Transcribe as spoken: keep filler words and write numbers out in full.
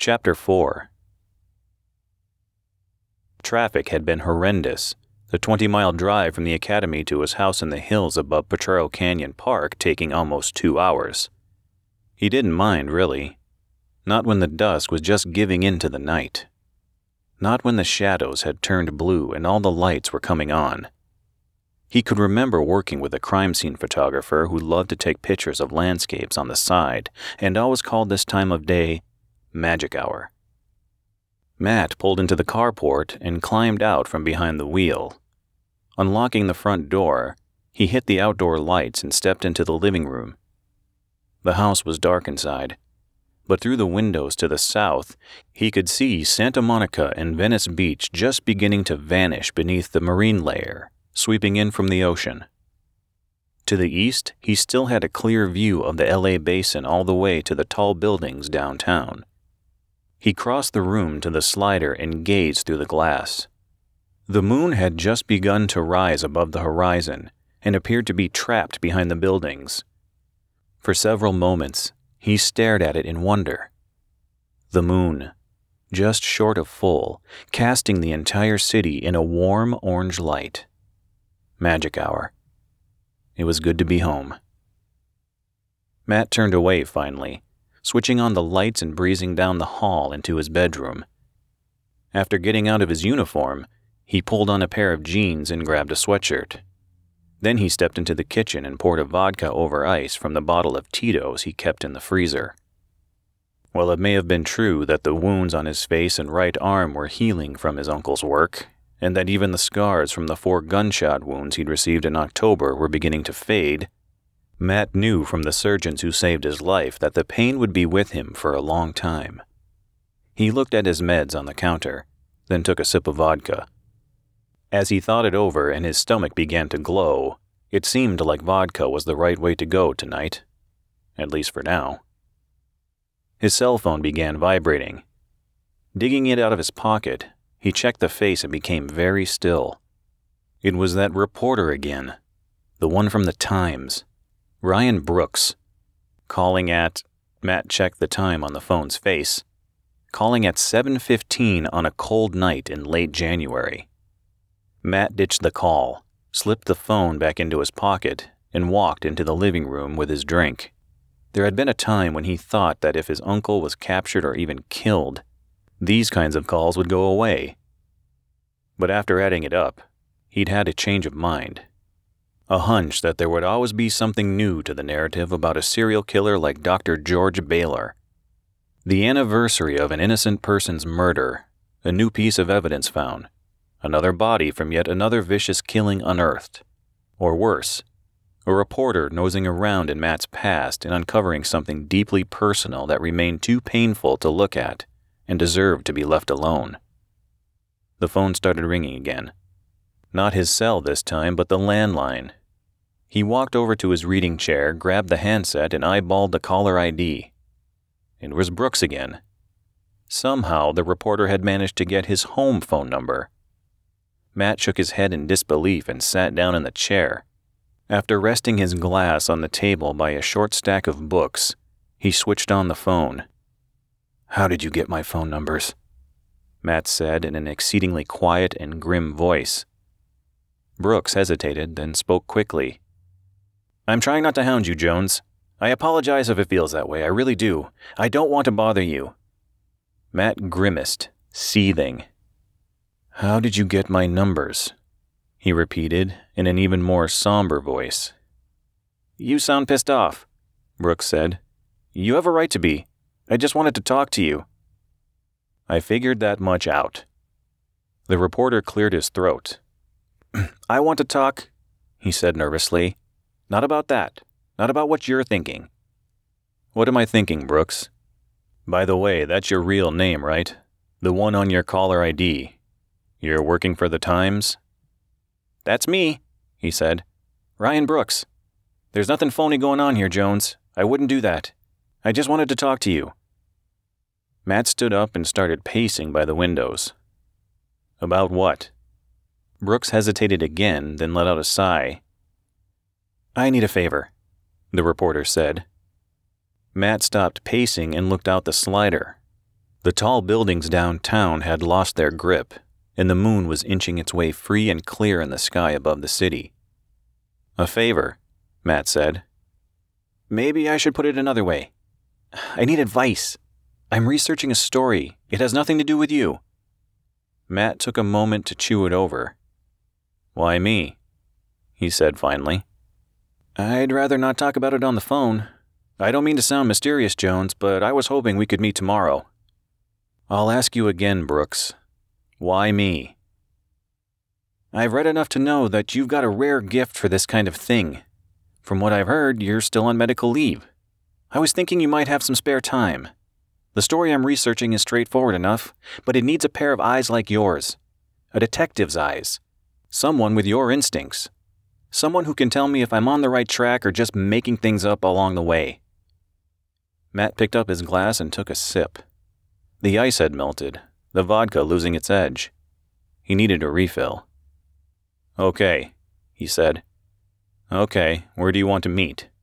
Chapter four. Traffic had been horrendous, the twenty-mile drive from the academy to his house in the hills above Potrero Canyon Park taking almost two hours. He didn't mind, really. Not when the dusk was just giving in to the night. Not when the shadows had turned blue and all the lights were coming on. He could remember working with a crime scene photographer who loved to take pictures of landscapes on the side and always called this time of day magic hour. Matt pulled into the carport and climbed out from behind the wheel. Unlocking the front door, he hit the outdoor lights and stepped into the living room. The house was dark inside, but through the windows to the south, he could see Santa Monica and Venice Beach just beginning to vanish beneath the marine layer, sweeping in from the ocean. To the east, he still had a clear view of the L A basin all the way to the tall buildings downtown. He crossed the room to the slider and gazed through the glass. The moon had just begun to rise above the horizon and appeared to be trapped behind the buildings. For several moments, he stared at it in wonder. The moon, just short of full, casting the entire city in a warm orange light. Magic hour. It was good to be home. Matt turned away finally, switching on the lights and breezing down the hall into his bedroom. After getting out of his uniform, he pulled on a pair of jeans and grabbed a sweatshirt. Then he stepped into the kitchen and poured a vodka over ice from the bottle of Tito's he kept in the freezer. While it may have been true that the wounds on his face and right arm were healing from his uncle's work, and that even the scars from the four gunshot wounds he'd received in October were beginning to fade, Matt knew from the surgeons who saved his life that the pain would be with him for a long time. He looked at his meds on the counter, then took a sip of vodka. As he thought it over and his stomach began to glow, it seemed like vodka was the right way to go tonight, at least for now. His cell phone began vibrating. Digging it out of his pocket, he checked the face and became very still. It was that reporter again, the one from the Times, Ryan Brooks, calling at, Matt checked the time on the phone's face, calling at seven fifteen on a cold night in late January. Matt ditched the call, slipped the phone back into his pocket, and walked into the living room with his drink. There had been a time when he thought that if his uncle was captured or even killed, these kinds of calls would go away. But after adding it up, he'd had a change of mind. A hunch that there would always be something new to the narrative about a serial killer like Doctor George Baylor. The anniversary of an innocent person's murder, a new piece of evidence found, another body from yet another vicious killing unearthed. Or worse, a reporter nosing around in Matt's past and uncovering something deeply personal that remained too painful to look at and deserved to be left alone. The phone started ringing again. Not his cell this time, but the landline. He walked over to his reading chair, grabbed the handset, and eyeballed the caller I D. It was Brooks again. Somehow, the reporter had managed to get his home phone number. Matt shook his head in disbelief and sat down in the chair. After resting his glass on the table by a short stack of books, he switched on the phone. "How did you get my phone numbers?" Matt said in an exceedingly quiet and grim voice. Brooks hesitated, then spoke quickly. "I'm trying not to hound you, Jones. I apologize if it feels that way, I really do. I don't want to bother you." Matt grimaced, seething. "How did you get my numbers?" he repeated in an even more somber voice. "You sound pissed off," Brooks said. "You have a right to be. I just wanted to talk to you." "I figured that much out." The reporter cleared his throat. "I want to talk," he said nervously. "Not about that. Not about what you're thinking." "What am I thinking, Brooks? By the way, that's your real name, right? The one on your caller I D. You're working for the Times?" "That's me," he said. "Ryan Brooks. There's nothing phony going on here, Jones. I wouldn't do that. I just wanted to talk to you." Matt stood up and started pacing by the windows. "About what?" Brooks hesitated again, then let out a sigh. "I need a favor," the reporter said. Matt stopped pacing and looked out the slider. The tall buildings downtown had lost their grip, and the moon was inching its way free and clear in the sky above the city. "A favor," Matt said. "Maybe I should put it another way. I need advice. I'm researching a story. It has nothing to do with you." Matt took a moment to chew it over. "Why me?" he said finally. "I'd rather not talk about it on the phone. I don't mean to sound mysterious, Jones, but I was hoping we could meet tomorrow." "I'll ask you again, Brooks. Why me?" "I've read enough to know that you've got a rare gift for this kind of thing. From what I've heard, you're still on medical leave. I was thinking you might have some spare time. The story I'm researching is straightforward enough, but it needs a pair of eyes like yours. A detective's eyes. Someone with your instincts. Someone who can tell me if I'm on the right track or just making things up along the way." Matt picked up his glass and took a sip. The ice had melted, the vodka losing its edge. He needed a refill. "Okay," he said. "Okay, where do you want to meet?"